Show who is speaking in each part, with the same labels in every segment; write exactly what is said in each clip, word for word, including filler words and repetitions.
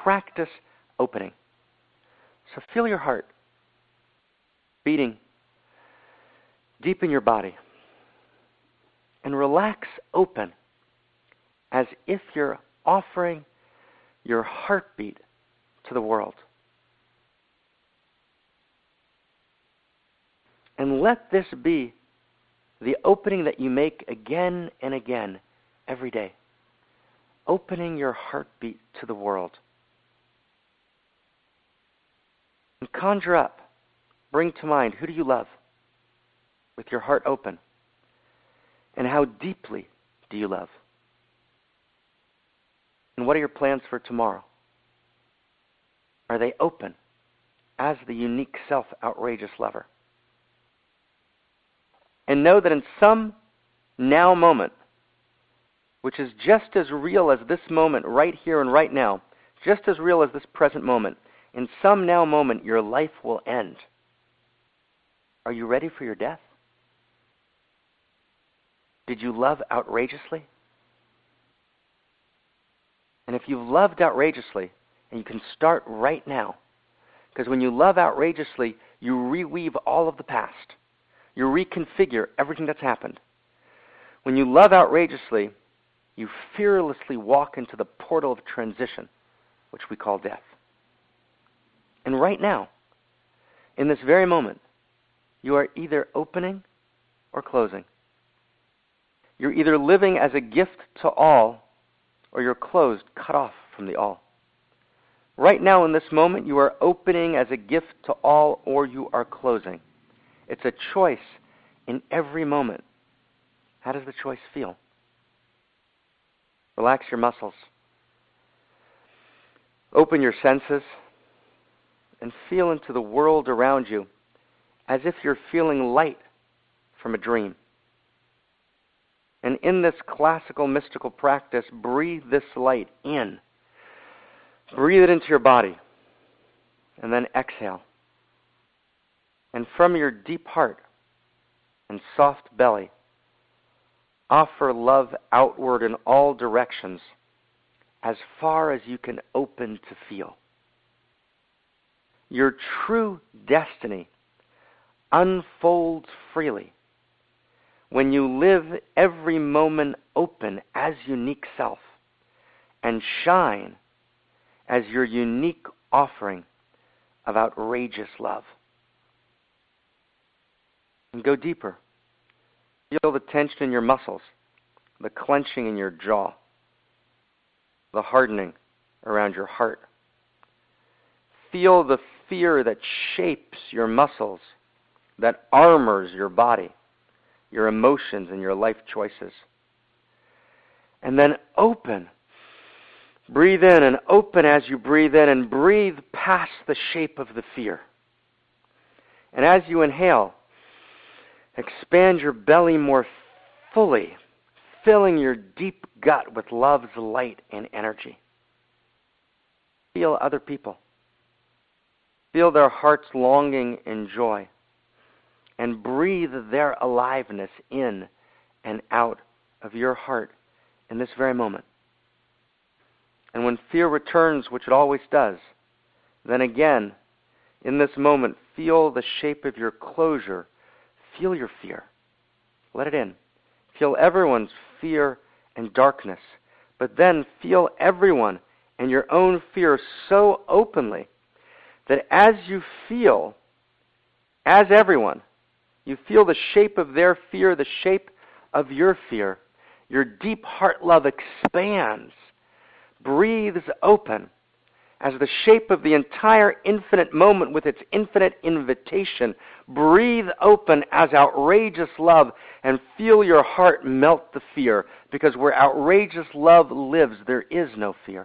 Speaker 1: practice opening. So feel your heart beating deep in your body. And relax open as if you're offering your heartbeat to the world. And let this be the opening that you make again and again every day. Opening your heartbeat to the world. And conjure up, bring to mind, who do you love with your heart open? And how deeply do you love? And what are your plans for tomorrow? Are they open as the unique self-outrageous lover? And know that in some now moment, which is just as real as this moment right here and right now, just as real as this present moment, in some now moment your life will end. Are you ready for your death? Did you love outrageously? And if you've loved outrageously, and you can start right now, because when you love outrageously, you reweave all of the past. You reconfigure everything that's happened. When you love outrageously, you fearlessly walk into the portal of transition, which we call death. And right now, in this very moment, you are either opening or closing. You're either living as a gift to all, or you're closed, cut off from the all. Right now in this moment, you are opening as a gift to all, or you are closing. It's a choice in every moment. How does the choice feel? Relax your muscles. Open your senses and feel into the world around you as if you're feeling light from a dream. And in this classical mystical practice, breathe this light in. Breathe it into your body. And then exhale. And from your deep heart and soft belly, offer love outward in all directions as far as you can open to feel. Your true destiny unfolds freely when you live every moment open as unique self and shine as your unique offering of outrageous love. And go deeper. Feel the tension in your muscles, the clenching in your jaw, the hardening around your heart. Feel the fear that shapes your muscles, that armors your body, your emotions, and your life choices. And then open. Breathe in and open as you breathe in, and breathe past the shape of the fear. And as you inhale, expand your belly more fully, filling your deep gut with love's light and energy. Feel other people. Feel their heart's longing and joy. And breathe their aliveness in and out of your heart in this very moment. And when fear returns, which it always does, then again, in this moment, feel the shape of your closure. Feel your fear. Let it in. Feel everyone's fear and darkness. But then feel everyone and your own fear so openly that as you feel, as everyone, you feel the shape of their fear, the shape of your fear. Your deep heart love expands, breathes open, as the shape of the entire infinite moment with its infinite invitation. Breathe open as outrageous love and feel your heart melt the fear, because where outrageous love lives, there is no fear.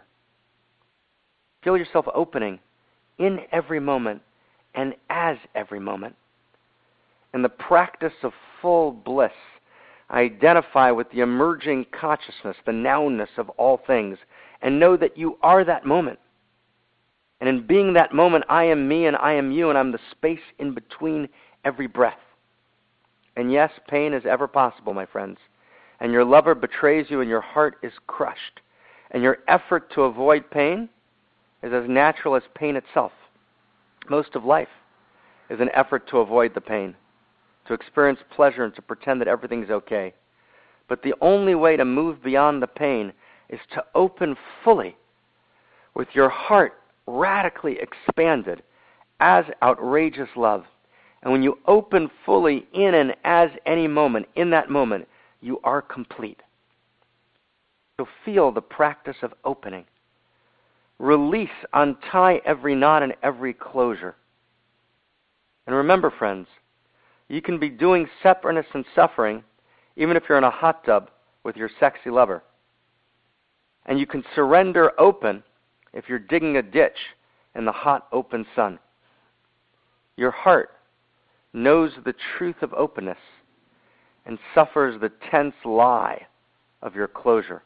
Speaker 1: Feel yourself opening in every moment and as every moment. In the practice of full bliss, identify with the emerging consciousness, the nowness of all things, and know that you are that moment. And in being that moment, I am me and I am you, and I'm the space in between every breath. And yes, pain is ever possible, my friends. And your lover betrays you and your heart is crushed. And your effort to avoid pain is as natural as pain itself. Most of life is an effort to avoid the pain, to experience pleasure and to pretend that everything's okay. But the only way to move beyond the pain is to open fully, with your heart radically expanded as outrageous love. And when you open fully in and as any moment, in that moment, you are complete. So feel the practice of opening. Release, untie every knot and every closure. And remember, friends, you can be doing separateness and suffering even if you're in a hot tub with your sexy lover. And you can surrender open if you're digging a ditch in the hot, open sun. Your heart knows the truth of openness and suffers the tense lie of your closure.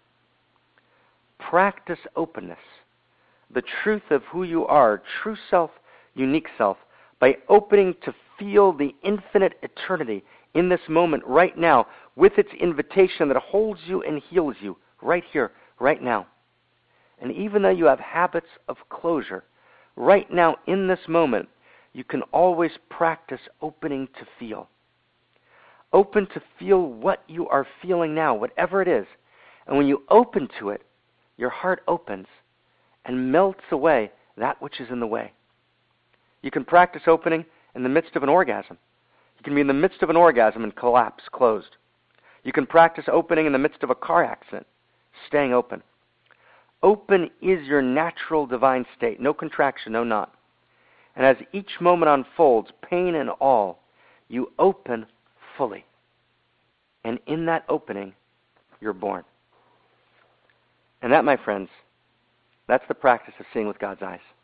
Speaker 1: Practice openness, the truth of who you are, true self, unique self, by opening to feel the infinite eternity in this moment right now with its invitation that holds you and heals you right here, right now. And even though you have habits of closure, right now in this moment, you can always practice opening to feel. Open to feel what you are feeling now, whatever it is. And when you open to it, your heart opens and melts away that which is in the way. You can practice opening in the midst of an orgasm. You can be in the midst of an orgasm and collapse, closed. You can practice opening in the midst of a car accident, staying open. Open is your natural divine state, no contraction, no knot. And as each moment unfolds, pain and all, you open fully. And in that opening, you're born. And that, my friends, that's the practice of seeing with God's eyes.